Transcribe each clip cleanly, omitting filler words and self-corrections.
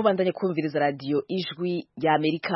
mubandanye kumviriza radio Ijwi rya Amerika.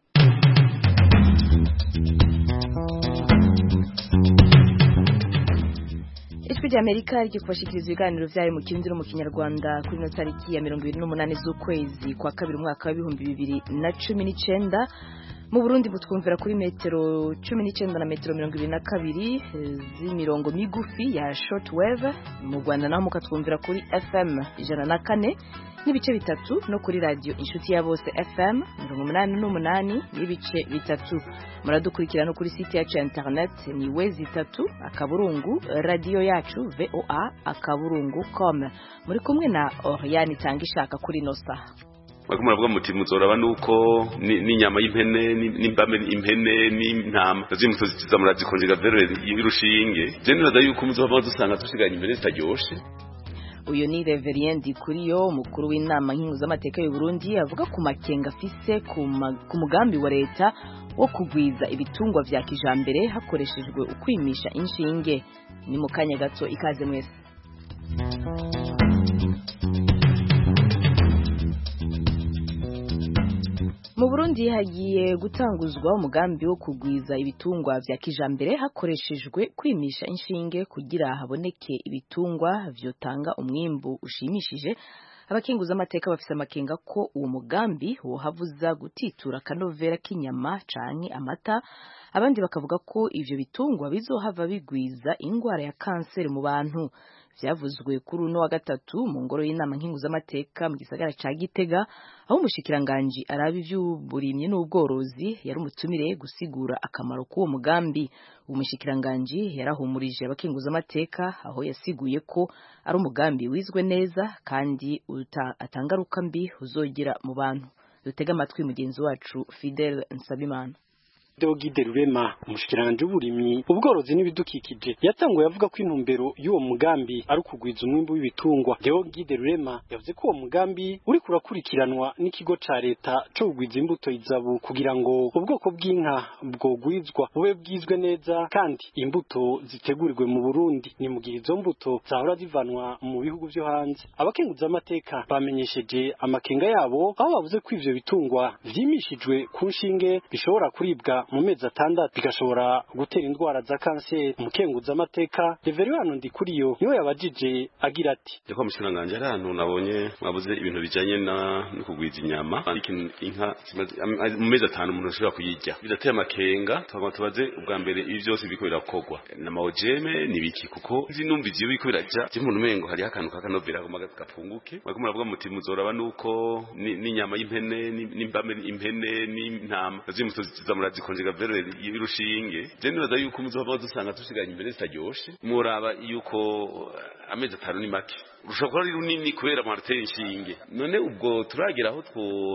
Ijwi rya Amerika ryo kubashikiriza ibiganiro vyayo mu Kirundi no mu Kinyarwanda kuri no tariki ya 28 z'ukwezi kwa kabiri umwaka wa 2019. Mu Burundi mutwumvira kuri metero 19 na metero 22 z'imirongo migufi ya shortwave. Mu Rwanda naho mukatwumvira kuri FM 104 n'ibice bitatu no kuri radio Inshuti ya Bose FM 88 n'ibice bitatu. Muradukurikira no kuri site yacu ya internet ni wezi3 akaburungu radio yacu voa.com. Muri kumwe na Oriane Tangishaka kuri Nosa. Bagumura bwa muti muzoraba nuko n'inyama y'impene n'imbame impene n'intama zimutozitiza murazikonjega verere y'irushinge je niraza yuko muzova dusanga tushiganye imbere zitaryoshe. Uyo ni Reverend Kuriyo umukuru w'inama nk'impuzamateka y'u Burundi avuga ku makenga afise ku mugambi wa leta wo kugwiza ibitungwa vya kijambere hakoreshejwe ukwimisha inshinge. Ni mu kanya gato ikaze mwese. Mu Burundi hagiye gutanguzwa umugambi wo kugwiza ibitungwa vya kijambere hakoreshejwe kwimisha inshinge kugira haboneke ibitungwa vyotanga umwimbu ushimishije. Abakinguza amateka bafise amakenga ko uwo mugambi wohavuza gutitura kanovera k'inyama canke amata. Abandi bakavuga ko ivyo bitungwa bizohava bigwiza ingwara ya kanseri mu bantu. Vyavuzwe kuri uno wa gatatu mu ngoro y'inama nkinguza amateka mu gisagara ca Gitega, aho umushikiranganje arabi vy'uburimyi n'ubworozi yari umutumire gusigura akamaro k'uwo mugambi. Umushikiranganje yarahumurije abakinguza amateka aho yasiguye ko ari umugambi wizwe neza kandi atangaruka mbi uzogira mu bantu. Dutega amatwi mugenzi wacu Fidel Nsabimana. Deogide Rurema umushikiranganje w'uburimyi ubworozi n'ibidukikije yatanguye avuga ko intumbero y'uwo mugambi ari ukugwiza umwimbu w'ibitungwa. Deogide Rurema yavuze ko uwo mugambi uri kurakurikiranwa n'ikigo ca leta cyo kugwiza imbuto izabu kugira ngo ubwoko bw'inka bwogwizwa bube bwizwe neza kandi imbuto zitegurirwe mu Burundi. Ni mu gihe izo mbuto zahora zivanwa mu bihugu vyo hanze. Abakenguza amateka bamenyesheje amakenga yabo aho bavuze ko ivyo bitungwa vyimishijwe ku nshinge bishobora kuribwa mu mezi atandatu bigashobora gutera indwara za kanseri. Umukenguza amateka Reverend Ndikuriyo niwe yabajije agira ati Yako mushikiranganje ari ahantu nabonye mwabuze ibintu bijanye no kugwiza inyama inka mu mezi atanu umuntu ashobora kuyirya bidateye amakenga. Tubaze ubwa mbere ibi byose biko birakogwa na maojeme nibiki kuko nzi numva ivyo biko biraja je umuntu mengo hari akantu kakanovera gapunguke. Bagumura bwa muti muzoraba nuko n'inyama y'impene n'imbame impene n'intama zimutozitiza murazikonjega verere y'irushinge je niraza yuko muzova dusanga tushiganye imbere zitaryoshe. Muraba yuko amezi atanu ni make rushobora ari runini kubera marite inshinge. None ubwo turagira aho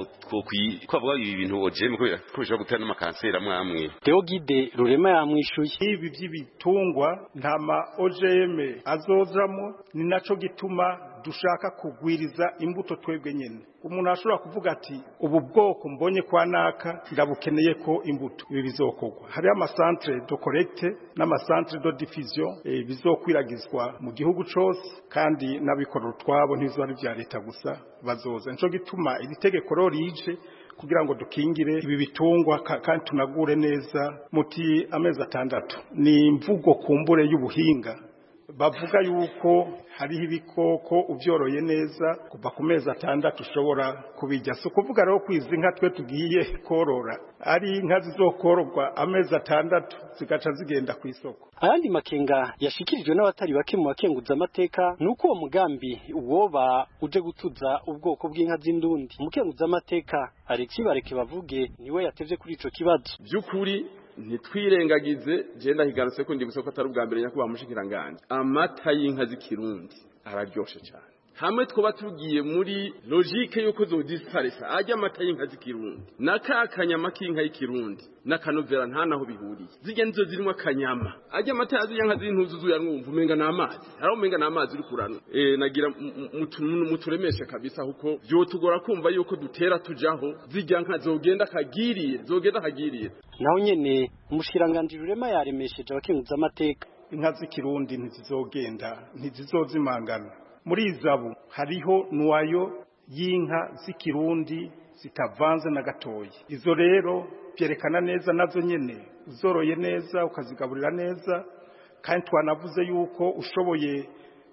kwavuga ibi bintu ojeme kubera ko bishobora gutera n'amakanseri amwe. Deogide Rurema yamwishuye ibi by'ibitungwa ntama ojeme azozamo ni naco gituma dushaka kugwiriza imbuto twebwe nyene. Umuntu ashobora kuvuga ati ubu bwoko mbonye kwa naka ndabukeneye ko imbuto ibi bizokogwa. Hari amasantre de collecte n'amasantre de diffusion bizokwiragizwa mu gihugu cose kandi n'abikorera twabo ntizo ari vya leta gusa bazoza. Nico gituma iri tegeko rije kugira ngo dukingire ibi bitungwa kandi tunagure neza muti amezi atandatu. Ni imvugo kumbure y'ubuhinga bavuga yuko hariho ibikoko uvyoroye neza kuva ku mezi atandatu ushobora kubijya. So kuvuga rero kwiza inka twe tugiye korora ari inka zizokororwa amezi atandatu zigaca zigenda ku isoko. Ayandi makenga yashikirijwe n'abatari bake mu bakenguza amateka nuko uwo mugambi woba uje gutuza ubwoko bw'inka z'indundi. Umukenguza amateka Alexis Bareke bavuge niwe yatevye kuri ico kibazo. Byukuri nitwirengagize je ndahigarutse ko ndi gusoko atari ubwa mbere nyakuba mushikiranganje amata y'inka z'ikirundi araryoshe cyane. Hamwe twoba tugiye muri logique yuko zo disparesa ajya amata y'inka z'ikirundi nakakanyama k'inka y'ikirundi nakanovera nta naho bihuriye. Zige nizo zirimo akanyama ajya amata yazi yanka z'intuzuzu yanwumva umenga n'amazi hari umenga n'amazi uri kurano. Nagira muturemeshe kabisa huko byo tugora kumva yuko dutera tujaho zijya nka zogenda kagiriye. Naho nyene umushikiranganje Rurema yaremesheje abakenguza amateka inka z'ikirundi ntizizogenda ntizizozimangana. Muri izabu hariho nuwayo y'inka z'ikirundi zitavanze na gatoyi. Izo rero byerekana neza nazo nyene uzoroye neza ukazigaburira neza, kandi twanavuze yuko ushoboye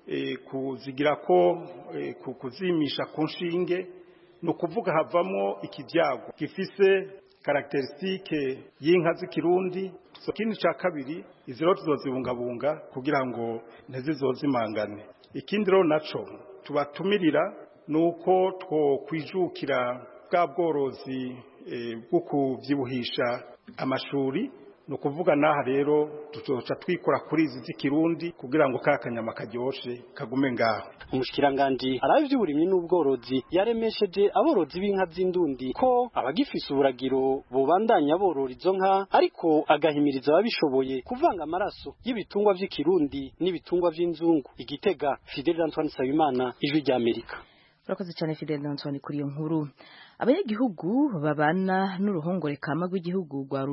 kuzigira ko kuzimisha ku nshinge, no kuvuga havamo ikibyago gifise karakteristike y'inka z'ikirundi. Ikindi ca kabiri, izo rero tuzozibungabunga kugira ngo ntizizozimangane. Ikindi rero naco tubatumirira nuko twokwijukira bwa bworozi bwo kuvyibuhisha amashuri, no kuvuga naha rero tuzoca twikora kuri izi z'ikirundi kugira ngo kakanyama karyoshe kagume ngaho. Umushikiranganje araye ivy'uburimyi n'ubworozi yaremesheje aborozi b'inka z'indundi ko abagifise uburagiro bobandanya borora izo nka, ariko agahimiriza ababishoboye kuvanga amaraso y'ibitungwa vy'ikirundi n'ibitungwa vy'inzungu. Igitega, Fidel Antoine Sabimana, Ijwi rya Amerika. Urakoze cyane Fidel Antoine kuri iyo nkuru. Abanyagihugu babana n'uruhongore kama rw'igihugu rwa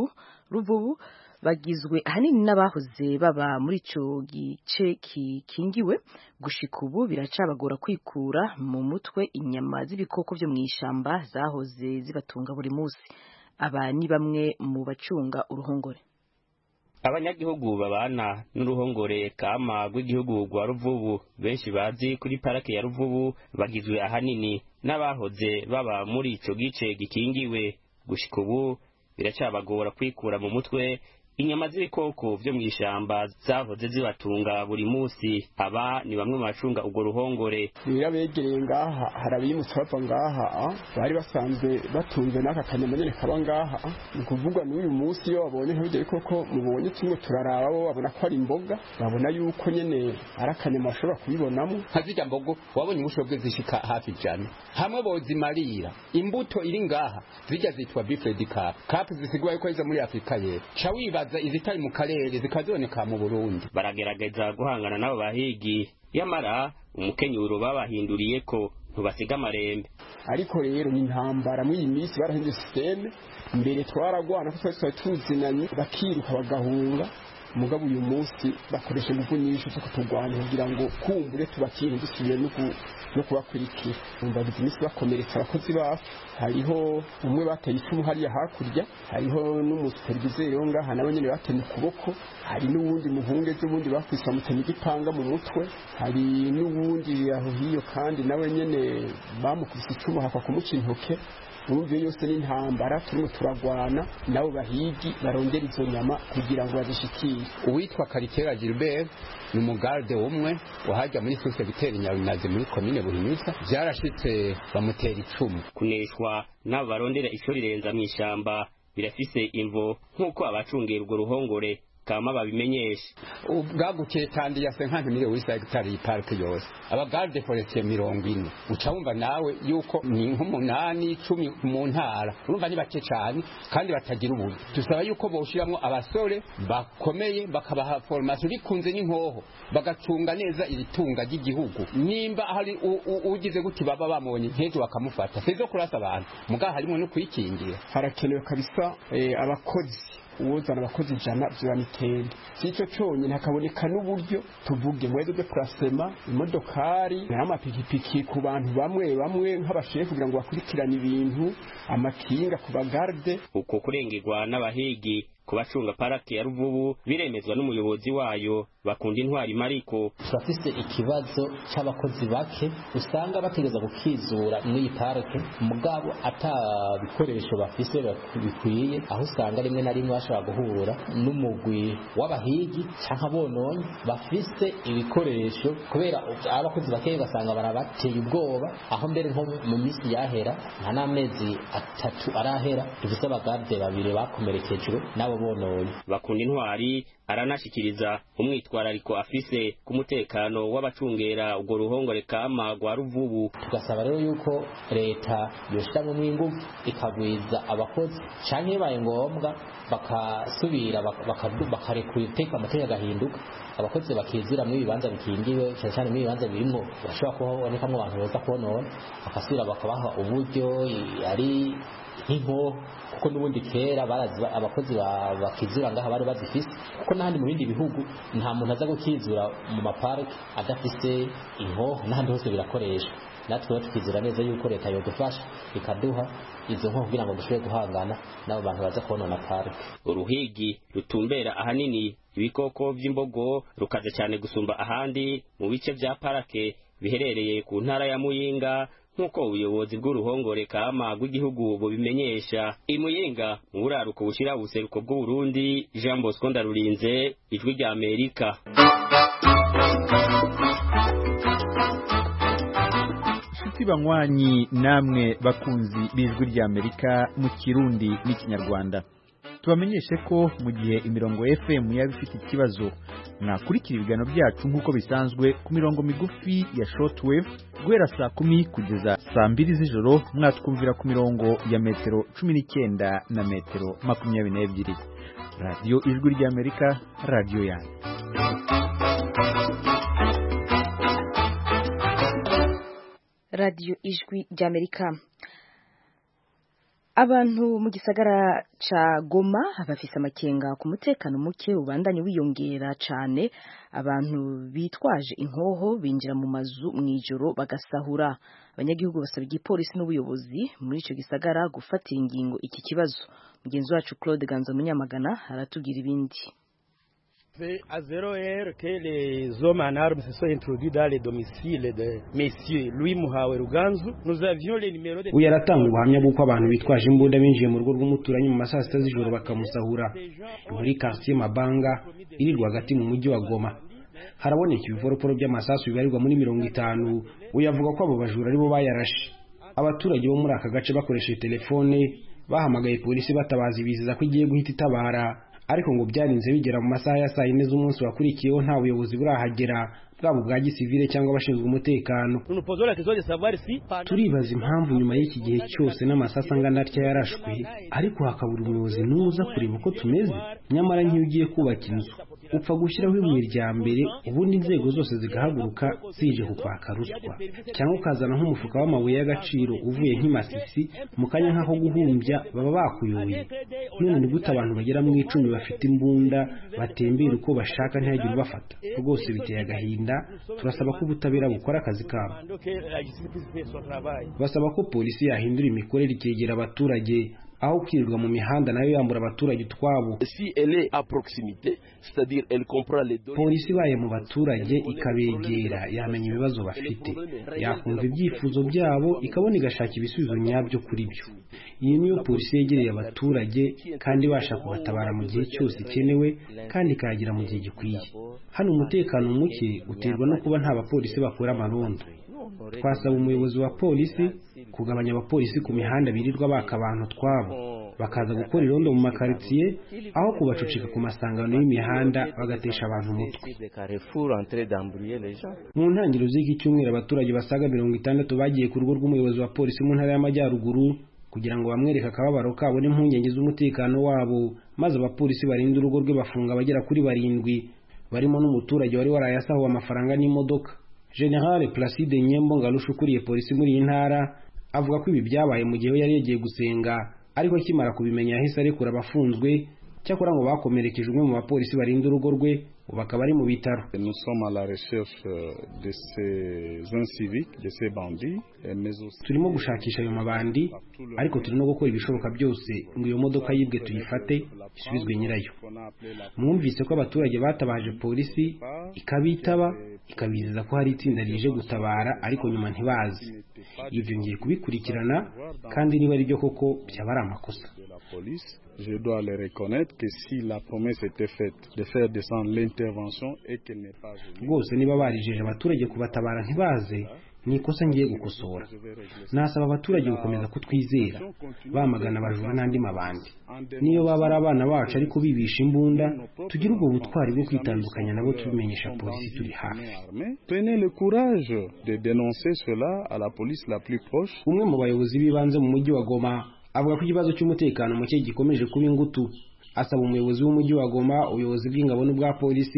Ruvubu bagizwe ahanini n'abahoze baba muri ico gice kingiwe. Gushika ubu biracabagora kwikura mu mutwe inyama z'ibikoko vyo mw'ishamba zahoze zibatunga buri munsi. Aba ni bamwe mu bacunga uruhongore. Abanyagihugu babana n'uruhongore kama rw'igihugu rwa Ruvubu, benshi bazi kuri parake ya Ruvubu, bagizwe ahanini n'abahoze baba muri ico gice gikingiwe. Gushika ubu biracabagora kwikura mu mutwe inyama z'ibikoko vyo mw'ishamba zahoze zibatunga buri munsi. Aba ni bamwe mu bacunga urwo ruhongore. Begereye ngaha harabimutse bava ngaha, bari basanzwe batunze n'aka kanyama nyene kaba ngaha. Ni kuvuga n'uyu munsi iyo babonye nk'ibyo bikoko mubonye kimwe turaraba, bo babona ko ari imboga, babona yuko nyene ari akanyama bashobora kubibonamo. Nkazirya mbogo wabonye ubushobozi zishika hafi ijana, hamwe bozimarira imbuto iri ngaha zijya zitwa bifredi cap zisigwa yuko iza muri Afrika y'Epfo. Izitari mu karere zikazoneka mu Burundi. Baragerageza guhangana nabo bahigi, yamara umukenyuro babahinduriye ko ntubasiga amarembe. Ariko rero ni intambara muri iyi minsi barahinduye systeme. Mbere twaragwana ko twari tuzinanye bakiruka bagahunga, mugabo uyu munsi bakoresha ingufu nyinshi zo kutugwanya kugira ngo kumbure tubakire dusubire no kubakurikira. Umva bizinesi bakomeretsa abakozi bacu. Hariho umwe bateye icumu hariya hakurya, hariho n'umusuperviseri wo ngaha nawe nyene bateye ukuboko, hari n'uwundi muhunge z'ubundi bakwisa mutenya igipanga mu mutwe, hari n'uwundi aho hiyo kandi nawe nyene bamukubise icumu hakwa kumuca intoke. Urumva yose ni intambara turimo turagwana nabo bahigi barongera izo nyama kugira ngo bazishikire. Uwitwa Karikera Gilbert ni umugarde umwe wahajya muri sose bitera Nyarunazi muri komine Buhinyuza, byarashitse bamutera icumu. Kuneshwa nabo barondera ico rirenza mw'ishamba birafise imvo nk'uko abacungera urwo ruhongore kama babimenyesha. Ubwagukiye kandi ya 50 miliyoni hectare y'iparke yose, abagarde forestier 40. Uca wumva nawe yuko ni nk'umunani 10 mu ntara, urumva ni bake cyane kandi batagira ubundi. Tusaba yuko boshiramwo abasore bakomeye bakabaha formation rikunze n'inkoho, bagacunga neza iritunga ry'igihugu. Nimba hari ugize guti baba bamubonye nkejo bakamufata, sezo kurasa abantu mugaha harimo no kwikingira. Harakenewe kabisa abakozi, uwozana abakozi ijana vy'amitende. Sico cyonyine hakaboneka n'uburyo tuvuge mwezo de placement, imodokari n'amapikipiki ku bantu bamwe nk'abashefu kugira ngo bakurikirane ibintu, amakinga ku bagarde. Uko kurengerwa n'abahigi kubacunga parake ya Ruvubu biremezwa n'umuyobozi wayo Bakunda Intwari Mariko. Turafise ikibazo cy'abakozi bake usanga bategeza gukizura muri parake, mugabo atabikoresho bafise bikwiye, aho usanga rimwe na rimwe bashobora guhura n'umugwi w'abahigi cyangwa bononye bafise ibikoresho, kubera abakozi bake basanga barabateye ubwoba, aho mbere nko mu minsi yahera nta n'amezi 3 arahera dufise abagarde 2 bakomerekejwe nabo bononye. Bakunda Intwari aranashikiriza umwitwarariko afise ku mutekano w'abacungera urwo ruhongore kama rwa Ruvubu. Tugasaba rero yuko leta yoshiramo mwingufu ikagwiza abakozi, canke baye ngombwa bakasubira bakarekura iteka amategeko agahinduka, abakozi bakizira mu bibanza bikingiwe, cyane mu bibanza birimo bashobora kubonekamo abantu boza konona, bakasubira bakabaha uburyo ari nk'inko, kuko n'ubundi kera barazi abakozi bakizira ngaha bari bazifise, kuko kuko n'ahandi mu bindi bihugu nta muntu aza gukizura mu maparike adafise inkoho, n'ahandi hose birakoresha. Natwe tukizera neza yuko leta yodufasha ikaduha izo nkoho kugira ngo dushobore guhangana n'abo bantu baza konona parike. Uruhigi rutumbera ahanini ibikoko vy'imbogo rukaze cyane gusumba ahandi mu bice vya parake biherereye ku ntara ya Muyinga, nk'uko ubuyobozi bw'uruhongore kama bw'igihugu bubimenyesha. Imuyinga mu buraruko bushira ubuseruko bw'u Burundi, Jean Bosco Ndarurinze, Ijwi rya Amerika. Banywanyi namwe bakunzi b'Ijwi rya Amerika mu Kirundi n'Ikinyarwanda, tubamenyeshe ko mu gihe imirongo FM yaba ifite ikibazo, mwakurikira ibiganiro byacu nk'uko bisanzwe ku mirongo migufi ya shortwave guhera saa 10 kugeza saa 2 z'ijoro. Mwatwumvira ku mirongo ya metero 19 na metero 22. Radio Ijwi rya Amerika, radio yanyu. Radio Ijwi rya Amerika. Abantu mu gisagara ca Goma bafise amakenga ku mutekano muke ubandanye wiyongera cane. Abantu bitwaje inkoho binjira mu mazu mwijoro bagasahura. Abanyagihugu basaba igipolisi n'ubuyobozi muri ico gisagara gufatira ingingo iki kibazo. Mugenzi wacu Claude Ganzo Munyamagana aratubwira ibindi. C'est à 0 heure que les hommes en armes se sont introduits dans les domiciles de Monsieur Louis Muhawe Ruganzu. Nous avions les numéros de... Uyaratanga ubuhamya bw'uko abantu bitwaje imbunda binjiye mu rugo rw'umuturanyi mu masaha 6 z'ijoro bakamusahura muri quartier Mabanga iri rwagati mu mujyi wa Goma. Haraboneka ibivoroporo by'amasasu bibarirwa muri 50. Uyavuga ko abo bajura aribo bayarashe. Abaturage bo muri aka gace bakoresheje telefone bahamagaye polisi batabaza ibiziza ko igiye guhita itabara, ariko ngo byarinze bigera mu masaha ya saa 4 z'umunsi wakurikiyeho nta buyobozi burahagera, bwabo bwa gisivile cyangwa abashinzwe umutekano. Turibaza impamvu nyuma y'iki gihe cyose n'amasasa angana atya yarashwe ariko hakabura umuyobozi n'uza kureba uko tumeze. Nyamara nk'iyo ugiye kubaka inzu upfa gushyiraho ibuye rya mbere, ubundi inzego zose zigahaguruka zije kukwaka ruswa, cyangwa ukazana nk'umufuka w'amabuye y'agaciro uvuye nk'imasisi mu kanya nk'aho guhumbya baba bakuyoye. None ni gute abantu bagera mu 10 bafite imbunda batembera uko bashaka ntihagire ubafata? Rwose biteye agahinda. Turasaba ko ubutabera bukora akazi kabo. Basaba ko polisi yahindura imikorere ikegera abaturage aho kwirirwa mu mihanda nayo yambura abaturage twabo. Polisi baye mu baturage ikabegera yamenya ibibazo bafite, yakumva ibyifuzo byabo ikabona igashaka ibisubizo nyabyo kuri byo. Iyi niyo polisi yegereye abaturage kandi ibasha kubatabara mu gihe cyose ikenewe kandi ikagira mu gihe gikwiye. Hano umutekano muke uterwa no kuba nta bapolisi bakora amarondo. Twasaba umuyobozi wa polisi kugabanya abapolisi ku mihanda birirwa baka abantu twabo, bakaza gukora irondo mu makaritsiye aho kubacucika ku masangano y'imihanda bagatesha abantu umutwe. Mu ntangiriro z'iki cyumweru abaturage basaga 60 bagiye ku rugo rw'umuyobozi wa polisi mu ntara y'Amajyaruguru kugira ngo bamwereke akababaro kabo n'impungenge z'umutekano wabo, maze abapolisi barinda urugo rwe bafunga abagera kuri 7 barimo n'umuturage wari warayasahuwe amafaranga n'imodoka. General Placide Nyembo Ngalusha ukuriye polisi muri iyi ntara avuga ko ibi byabaye mu gihe yari yagiye gusenga, ariko akimara kubimenya yahise arekura abafunzwe. Cyakora ngo bakomerekeje umwe mu bapolisi barinda urugo rwe bakaba ari mu bitaro. Nous sommes à la recherche de ces inciviques, de ces bandits, mais aussi turimo gushakisha ayo mabandi, ariko turi no gukora ibishoboka byose ngo iyo modoka yibwe tuyifate isubizwe nyirayo. Mwumvise ko abaturage batabaje polisi ikabitaba ikabizeza ko hari itsinda rije gutabara, ariko nyuma ntibazi. Ivyo ngiye kubikurikirana kandi niba ari byo koko byaba ari amakosa. Je dois le reconnaître que si la promesse était faite de faire descendre l'intervention et qu'elle n'est pas venue. Rwose niba barijeje abaturage kubatabara ntibaze, ni ikosa ngiye gukosora. Nasaba abaturage gukomeza kutwizera bamagana abajura n'andi mabandi. Niyo baba ari abana bacu ariko bibisha imbunda, tugira ubwo butwari bwo kwitandukanya nabo tubimenyesha polisi turi hafi. Prenez le courage de dénoncer cela à la police la plus proche. Umwe mu bayobozi bibanze mu mujyi wa Goma avuga ko ikibazo cy'umutekano muke gikomeje kuba ingutu. Asaba umuyobozi w'umujyi wa Goma, ubuyobozi bw'ingabo n'ubwa polisi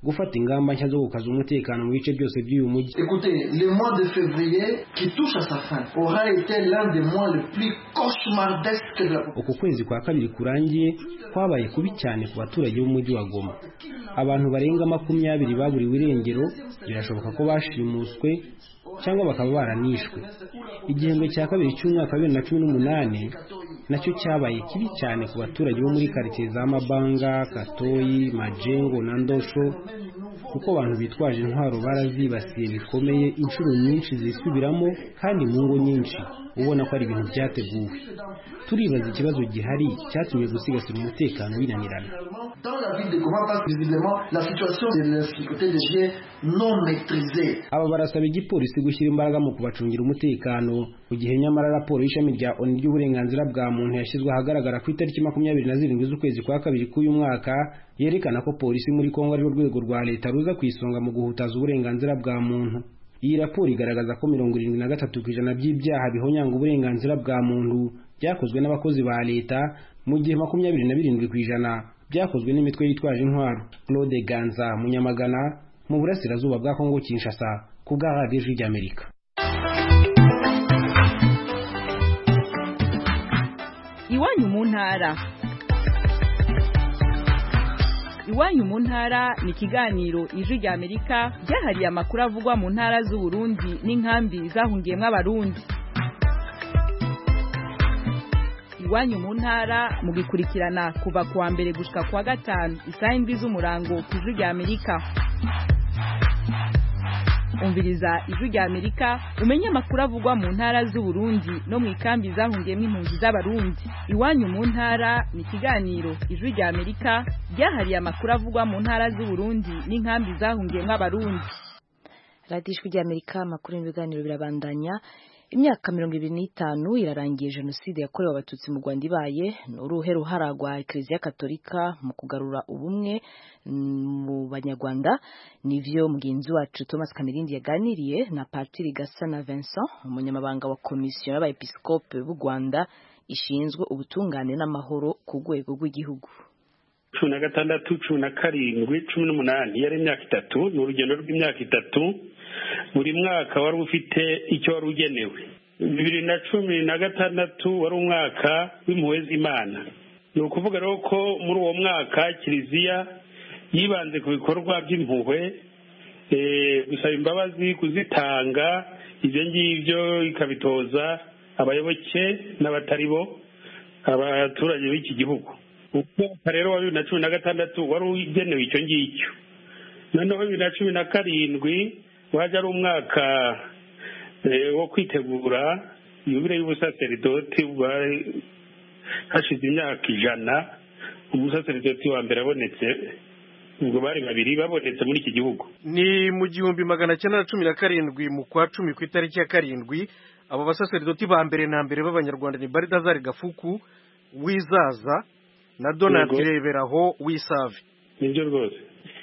gufata ingamba nshya zo gukaza umutekano mu bice byose by'uyu mujyi. Écoutez, le mois de février qui touche à sa fin aura été l'un des mois les plus cauchemardesques de la population. Uku kwezi kwa kabiri kurangiye kwabaye kubi cyane ku baturage b'umujyi wa Goma. Abantu barenga 20 baburiwe irengero, birashoboka ko bashimuswe cyangwa bakaba baranishwe. Igihembwe cya kabiri cy'umwaka wa 2018 nacyo cyabaye kibi cyane ku baturage bo muri quartier za Mabanga, Katoyi, Majengo na Ndosho, kuko abantu bitwaje intwaro barazibasiye bikomeye inshuro nyinshi zisubiramo kandi mu ngo nyinshi ubona ko ari ibintu byateguwe. Turibaza ikibazo gihari cyatumye gusigasira umutekano binanirana. Dans la ville de Goma, parce que visiblement la situation de l'insécurité devient non maîtrisée. Aba barasaba igipolisi gushyira imbaraga mu kubacungira umutekano, mu gihe nyamara raporo y'ishami rya ONU ry'uburenganzira bwa muntu yashyizwe ahagaragara ku itariki 27 z'ukwezi kwa kabiri k'uyu mwaka yerekana ko polisi muri Kongo ari urwego rwa leta ruza ku isonga mu guhutaza uburenganzira bwa muntu. Iyi raporo igaragaza ko 73% by'ibyaha bihonyanga uburenganzira bwa muntu byakozwe n'abakozi ba leta, mu gihe 27% byakozwe n'imitwe yitwaje intwaro. Claude Ganza, Munyamagana, mu burasirazuba bwa Kongo Kinshasa, ku bwa Radio y'Amerika. Iwanyu mu ntara. Iwanyu mu ntara ni ikiganiro Ijwi ry'Amerika ryahariye amakuru avugwa mu ntara z'u Burundi n'inkambi zahungiyemo abarundi. Iwanyu mu ntara mugikurikirana kuva kuwa mbere gushika kuwa gatanu isaha 7 z'umurango ku Ijwi ry'Amerika. Umviriza Ijwi ry'Amerika umenye amakuru avugwa mu ntara z'u Burundi no mu ikambi zahungiyemo impunzi z'abarundi. Iwanyu mu ntara ni ikiganiro Ijwi ry'Amerika ryahariye amakuru avugwa mu ntara z'u Burundi n'inkambi zahungiyemo abarundi. Radio Ijwi ry'Amerika amakuru n'ibiganiro birabandanya. Imyaka 25 irarangiye jenoside yakorewe abatutsi mu Rwanda ibaye, n'uruhe ruhara rwa Eklezia Katolika mu kugarura ubumwe mu Banyarwanda. Nivyo mugenzi wacu Thomas Kamirindi yaganiriye na Patiri Gasana Vincent, umunyamabanga wa komisiyo y'abepiskope b'u Rwanda ishinzwe ubutungane n'amahoro ku rwego rw'igihugu. 16, 17, 18 yari imyaka 3, n'urugendo rw'imyaka 3. Buri mwaka wari ufite icyo wari ugenewe. 2016 wari umwaka w'impuhwe z'Imana. Ni ukuvuga rero ko muri uwo mwaka Kiliziya yibanze ku bikorwa by'impuhwe, gusaba imbabazi, kuzitanga, ibyo ngibyo ikabitoza abayoboke n'abatari bo, abaturage b'iki gihugu. Umwaka rero wa 2016 wari ugenewe icyo ngicyo. Noneho 2017 waje ari umwaka wo kwitegura yubile y'ubusaseridoti. Hashize imyaka 100 umusaseridoti wa mbere abonetse, ubwo bari babiri babonetse muri iki gihugu. Ni mu 1917 mu kwa 10 ku itariki ya 7 abo basaseridoti ba mbere na mbere b'Abanyarwanda ni Baridazari Gafuku wizaza na Donald Reberaho wisave. Nibyo rwose.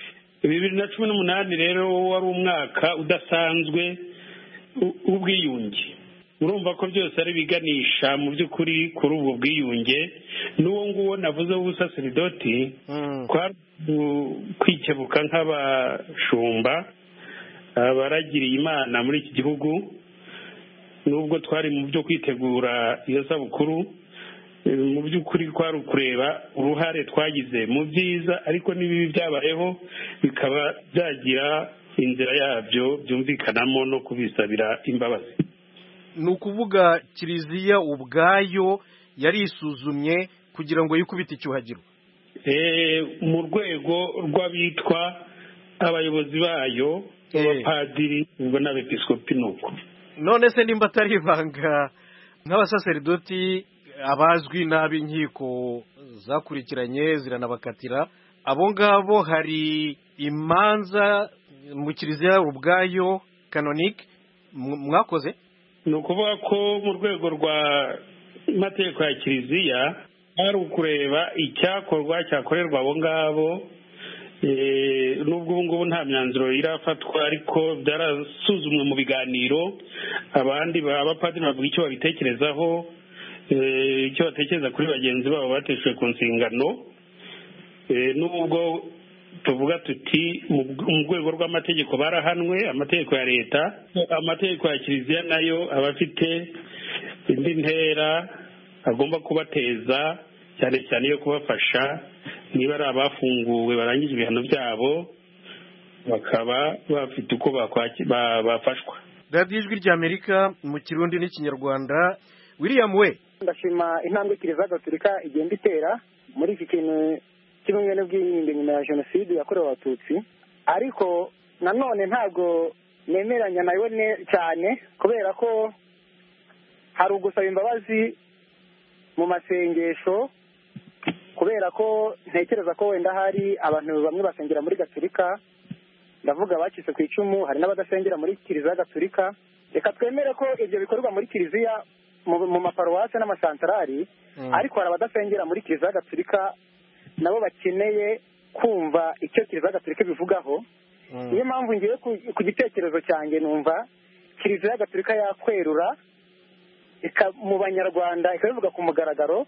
2018 rero wari umwaka udasanzwe ubwiyunge. Urumva ko byose ari biganisha mu by'ukuri kuri ubu bwiyunge. N'uwo nguwo navuze w'ubusaseridoti kwikebuka nk'abashumba abaragiriye Imana muri iki gihugu. Nubwo twari mu byo kwitegura iyo sabukuru, mu by'ukuri kwari kureba uruhare twagize mu byiza ariko n'ibibi byabayeho bikaba byagira inzira yabyo byumvikanamo no kubisabira imbabazi. Ni ukuvuga Kiliziya ubwayo yari isuzumye kugira ngo yikubite icyuhagiro. Mu rwego rw'abitwa abayobozi bayo, abapadiri ubwo n'abepiskopi nuko. None se nimba atari ibanga nk'abasaseridoti abazwi n'ab'inkiko zakurikiranye ziranabakatira, abo ngabo hari imanza mu Kiliziya ubwayo canonique mwakoze? Ni ukuvuga ko mu rwego rwa mategeko ya Kiliziya ari ukureba icyakorwa cyakorerwa abo ngabo. Nubwo ubu ngubu nta myanzuro irafatwa ariko byarasuzumwe mu biganiro. Abandi abapadiri bavuga icyo babitekerezaho, icyo batekereza kuri bagenzi babo bateshwe ku nshingano. Nubwo tuvuga tuti mu rwego rw'amategeko barahanwe, amategeko ya leta, amategeko ya kiliziya nayo aba afite indi ntera agomba kubateza, cyane cyane yo kubafasha niba ari abafunguwe barangije ibihano byabo bakaba bafite uko bafashwa. radiyo ijwi ry'Amerika mu Kirundi n'Ikinyarwanda. William we, ndashima intambwe Kiliziya Gatolika igenda itera muri iki kintu cy'ubumwe n'ubwiyunge nyuma ya jenoside yakorewe Abatutsi, ariko nanone ntabwo nemeranya nayo cyane kubera ko hari ugusaba imbabazi mu masengesho, kubera ko ntekereza ko wenda hari abantu bamwe basengera muri Gatolika, ndavuga abacitse ku icumu, hari n'abadasengera muri Kiliziya Gatolika. Reka twemere ko ibyo bikorwa muri Kiliziya mu maparuwasi n'amasantarari, ariko hari abadasengera muri Kiliziya Gatolika nabo bakeneye kumva icyo Kiliziya Gatolika bivugaho. Niyo mpamvu ngiye ku gitekerezo cyanjye numva Kiliziya Gatolika yakwerura mu banyarwanda ikabivuga ku mugaragaro,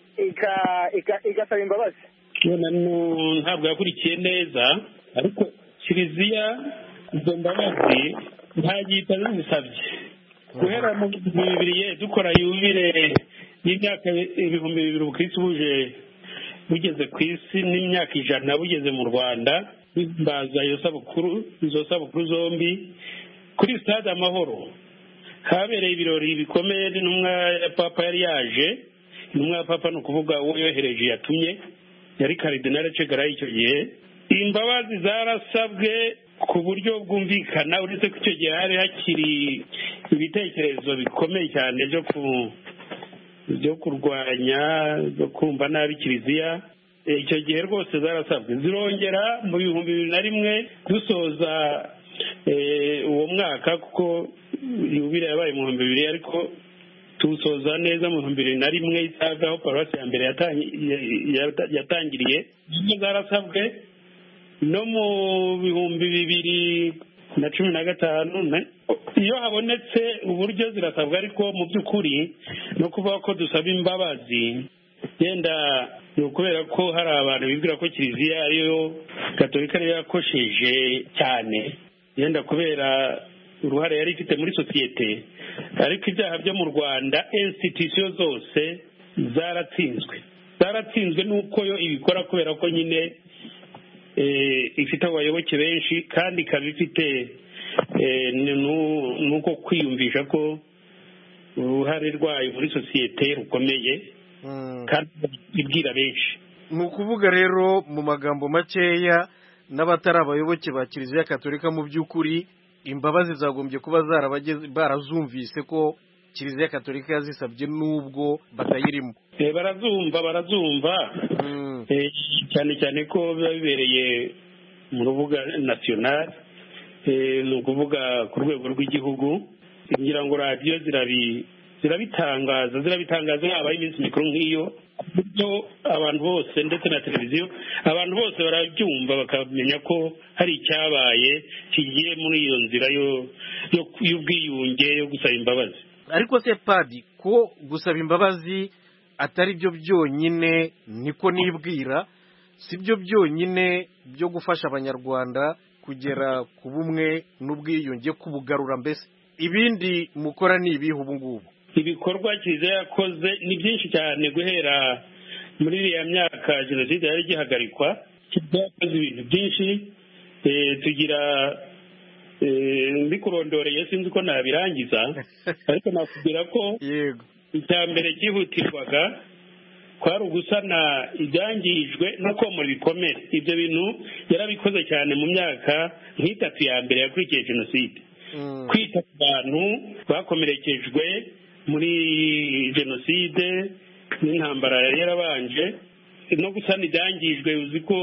igasaba imbabazi. Ntabwo yakurikiye neza, ariko Kiliziya izo mbabazi ntagihita zisabye. Guhera mu 2000 dukora yubile y'imyaka 2000 ubukristo bugeze ku isi n'imyaka 100 bugeze mu Rwanda, bimbaza izo sabukuru zombi kuri stade Amahoro habereye ibirori bikomeye. N'umwa ya papa yari yaje, n'umwa ya papa no kuvuga uwo yohereje yatumye yari Cardinal Chegara. Icyo gihe imbabazi zarasabwe ku buryo bwumvikana, uretse ko icyo gihe hari hakiri ibitekerezo bikomeye cyane byo kurwanya, byo kumva nabi Kiliziya. Icyo gihe rwose zarasabwe, zirongera mu 2001 dusoza uwo mwaka, kuko yubile yabaye mu 2000, ariko tusoza neza mu 2001 isaga aho paruwasi ya mbere yatangiriye. Zarasabwe no mu 2015 iyo habonetse uburyo zirasabwa, ariko mu by'ukuri no kuvuga ko dusaba imbabazi yenda ni ukubera ko hari abantu bibwira ko Kiliziya ariyo Gatolika ariyo yakosheje cyane, yenda kubera uruhare yari ifite muri sosiyete. Ariko ibyaha byo mu Rwanda institution zose zaratsinzwe nuko yo ibikora, kubera ko nyine ifite abayoboke benshi, kandi ikaba ifite nuko kwiyumvisha ko uruhare rwayo muri sosiyete rukomeye, kandi ibwira benshi. Ni ukuvuga rero mu magambo makeya, n'abatari abayoboke ba Kiliziya Gatolika mu by'ukuri imbabazi zagombye kuba barazumvise ko Kiliziya Gatolika yazisabye nubwo batayirimo. Barazumva cyane cyane ko biba bibereye mu rubuga national, ni ukuvuga ku rwego rw'igihugu. Ngira ngo radiyo zirabitangaza habaho iminsi mikuru nk'iyo, buryo abantu bose ndetse na televiziyo, abantu bose barabyumva bakamenya ko hari icyabaye kigiye muri iyo nzira y'ubwiyunge yo gusaba imbabazi. Ariko se padi, ko gusaba imbabazi atari byo byonyine, niko nibwira, si byo byonyine byo gufasha abanyarwanda kugera ku bumwe n'ubwiyunge, kubugarura. Mbese ibindi mukora ni ibihe ubu ngubu? Ibikorwa Kiliziya yakoze ni byinshi cyane. Guhera muri iriya myaka jenoside yari igihagarikwa, yakoze ibintu byinshi. Tugira mbikurondoreye sinzi ko nabirangiza, ariko nakubwira ko icya mbere cyihutirwaga kwari ugusana ibyangijwe no komora ibikomere. Ibyo bintu yarabikoze cyane mu myaka nk'itatu ya mbere yakurikiye jenoside. Kwita ku bantu bakomerekejwe muri jenoside n'intambara yari yarabanje, no gusana ibyangijwe. Uzi ko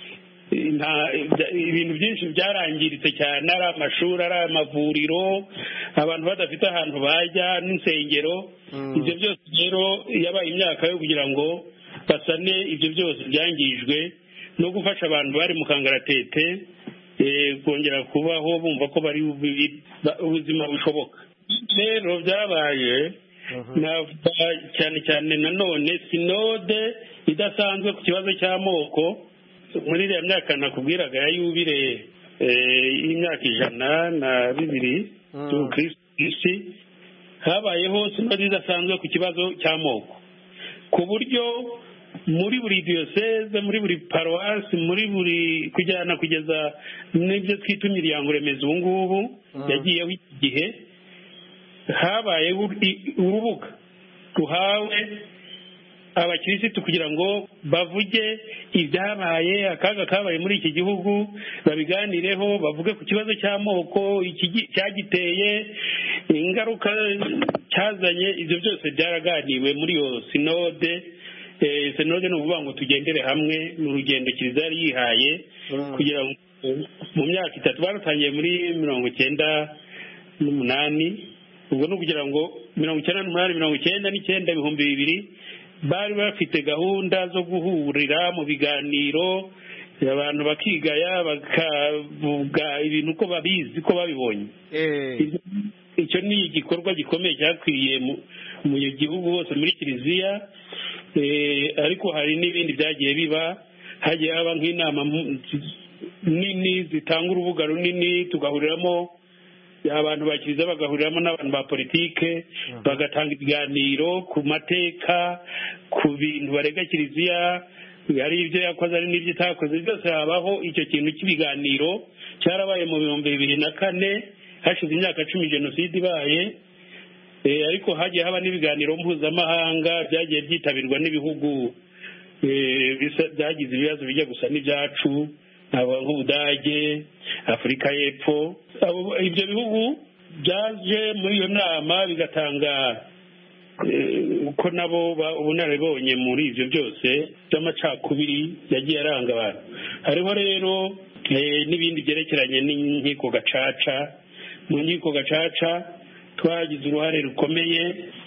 ibintu byinshi byarangiritse cyane, ari amashuri, ari amavuriro, abantu badafite ahantu bajya, n'insengero. Ibyo byose rero yabaye imyaka yo kugira ngo basane ibyo byose byangijwe, no gufasha abantu bari mu kangaratete kongera kubaho bumva ko bari ubuzima bushoboka. Rero byabaye cyane cyane nanone sinode idasanzwe ku kibazo cy'amoko muri iriya myaka nakubwiraga ya yubire y'imyaka 102 y'ubukristo habayeho sinodi idasanzwe ku kibazo cy'amoko ku buryo muri buri diyoseze muri buri paruwasi muri buri kugeza n'ibyo twita imiryango remezo ubu ngubu yagiyeho iki gihe habaye urubuga ruhawe abakirisitu kugira ngo bavuge ibyabaye akaga kabaye muri iki gihugu babiganireho bavuge ku kibazo cy'amoko cyagiteye ingaruka cyazanye ibyo byose byaraganiwe muri iyo sinode ni ukuvuga ngo tugendere hamwe mu rugendo kiliziya yari yihaye kugira ngo mu myaka 3 baratangiye muri 98 ubwo ni ukugira ngo 98 ibihumbi 2000 bari bafite gahunda zo guhurira mu biganiro abantu bakigaya bakavuga ibintu uko babizi ko babibonye icyo ni igikorwa gikomeye cyakwiriye mu gihugu hose muri kiliziya ariko hari n'ibindi byagiye biba hagiye haba nk'inama nini zitanga urubuga runini tugahuriramo abantu ba kiliziya bagahuriramo n'abantu ba politike bagatanga ibiganiro ku mateka ku bintu barega kiliziya hari ibyo yakoze ari n'ibyo itakoze byose habaho icyo kintu cy'ibiganiro cyarabaye mu 2004 hashize imyaka 10 jenoside ibaye ariko hagiye haba n'ibiganiro mpuzamahanga byagiye byitabirwa n'ibihugu byagize ibibazo bijya gusa n'ibyacu nk'Ubudage Afurika y'Epfo ibyo bihugu byaje muri iyo nama bigatanga uko nabo ubunararibonye muri ibyo byose by'amacakubiri yagiye aranga abantu hariho rero n'ibindi byerekeranye n'inkiko gacaca mu nkiko gacaca twagize uruhare rukomeye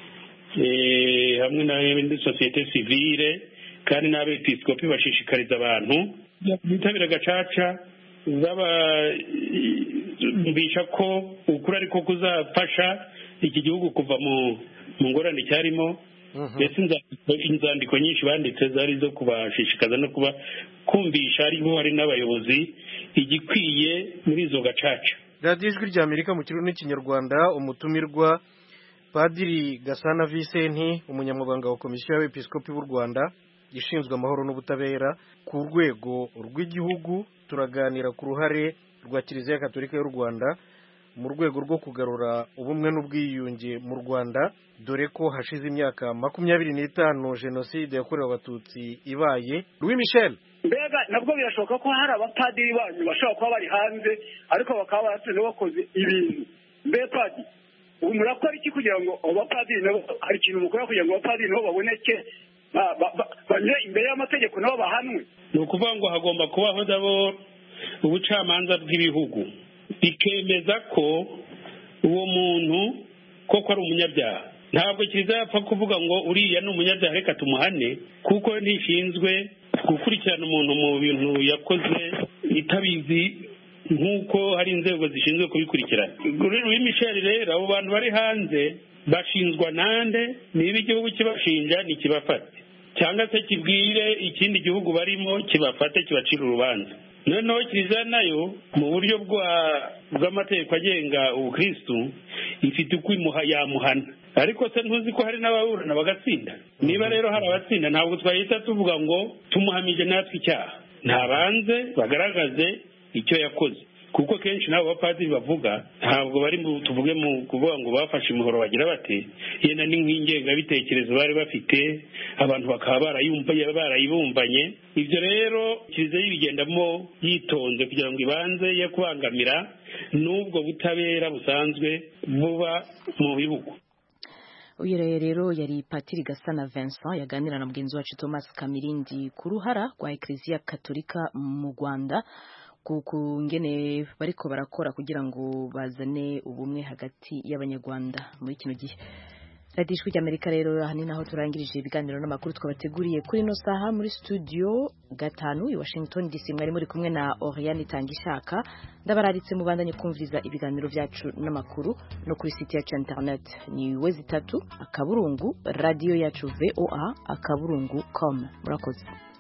hamwe na sosiyete sivile kandi n'abepiskopi bashishikariza abantu bitabira gacaca babumvisha ko ukuri ariko kuzafasha iki gihugu kuva mu ngorane cyarimo ndetse inzandiko nyinshi banditse zari zo kubashishikaza no kuba kumvisha ariho hari n'abayobozi igikwiye muri izo gacaca. radiyo ijwi rya amerika mu kirundi n'ikinyarwanda umutumirwa padiri Gasana Vicente umunyamabanga wa komisiyo y'abepiskopi b'u Rwanda ishinzwe amahoro n'ubutabera ku rwego rw'igihugu turaganira ku ruhare rwa Kiliziya Gatolika y'u Rwanda mu rwego rwo kugarura ubumwe n'ubwiyunge mu Rwanda dore ko hashize imyaka 25 jenoside yakorewe abatutsi ibaye. Louis Michel, mbega nabwo birashoboka ko hari abapadiri banyu bashobora kuba bari hanze ariko bakaba baratsinze bakoze ibintu mbe padiri ubu murakora iki kugira ngo abapadiri nabo hari ikintu mukora kugira ngo abapadiri nabo baboneke banyure imbere y'amategeko nabo bahanwe? Ni ukuvuga ngo hagomba kubaho dabo ubucamanza bw'ibihugu bikemeza ko uwo muntu koko ari umunyabyaha. Ntabwo Kiliziya yapfa kuvuga ngo uriya ni umunyabyaha reka tumuhane kuko ntishinzwe gukurikirana umuntu mu bintu yakoze itabizi nk'uko hari inzego zishinzwe kubikurikirana. Louis Michel rero abo bantu bari hanze bashinzwa nande niba igihugu kibashinja nikibafate cyangwa se kibwire ikindi gihugu barimo kibafate kibacira urubanza. Noneho Kiliziya nayo mu buryo bw'amategeko agenga ubukristu ifite uko yamuhana ariko se ntuzi ko hari n'ababurana bagatsinda. Niba rero hari abatsinda ntabwo twahita tuvuga ngo tumuhamije natwe icyaha, ntabanze bagaragaze icyo yakoze kuko kenshi nabo bapadiri bavuga ntabwo bari tuvuge mu kuvuga ngo bafashe imihoro bagira bate yenda ni nk'ingengabitekerezo bari bafite abantu bakaba barayibumbanye. Ibyo rero Kiliziya yibigendamo yitonze kugira ngo ibanze ye kubangamira n'ubwo butabera busanzwe buba mu bihugu. Uyu rero yari Patiri Gasana Vincent yaganira na mugenzi wacu Thomas Kamirindi ku ruhara rwa Kiliziya Gatolika mu Rwanda kungene bariko barakora kugira ngo bazane ubumwe hagati y'abanyarwanda muri kino gihe. Radio Ijwi ry'Amerika rero hani naho turangirije ibiganiro n'amakuru twabateguriye kuri no saha muri studio 5 i Washington DC mwari muri kumwe na Oriane Tangishaka. Ndabararitse mubandanye kumviriza ibiganiro byacu n'amakuru no kuri site yacu internet ni wezi 3 akaburungu radio yacu VOA akaburungu.com. Murakoze.